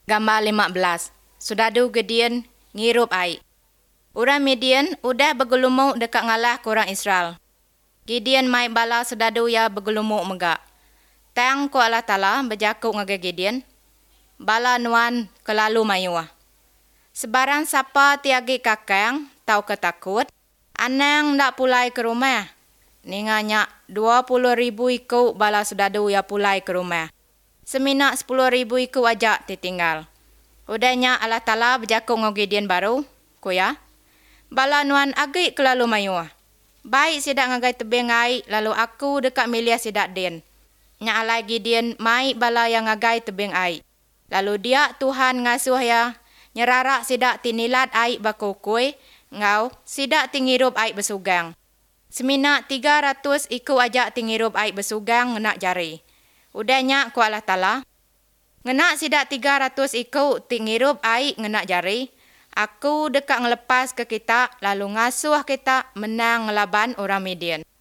Gambar 15. Sudadu Gideon ngirup air. Orang Midian udah bergelumuk dekat ngalah korang Israel. Gideon mai bala sudadu ya bergelumuk megak. Tang ko Allah Ta'ala berjakuk ngagai Gideon. Bala nuan kelalu mayuah. Sebarang siapa tiagi kakang tau ketakut. Anang nak pulai ke rumah. Ninganya 20,000 ikut bala sudadu ya pulai ke rumah. Seminak 10,000 ikut ajak ditinggal. Udahnya Allah Ta'ala berjakuk ngau Gideon baru. Kuya. Bala nuan agi kelalu mayuah. Baik sidak ngagai tebing ngai lalu aku dekat milia sidak din. Nya alai Gideon mai bala yang ngagai tebing ai. Lalu dia Tuhan ngasuh ya nyerarak sidak tinilat ai bakukui ngau sidak tingirup ai besugang. Seminak 300 iku ajak tingirup ai besugang ngenak jari. Udahnya ku Allah Ta'ala. Ngenak sidak 300 iku tingirup ai ngenak jari. Aku dekat ngelepas ke kita lalu ngasuh kita menang ngelaban orang Midian.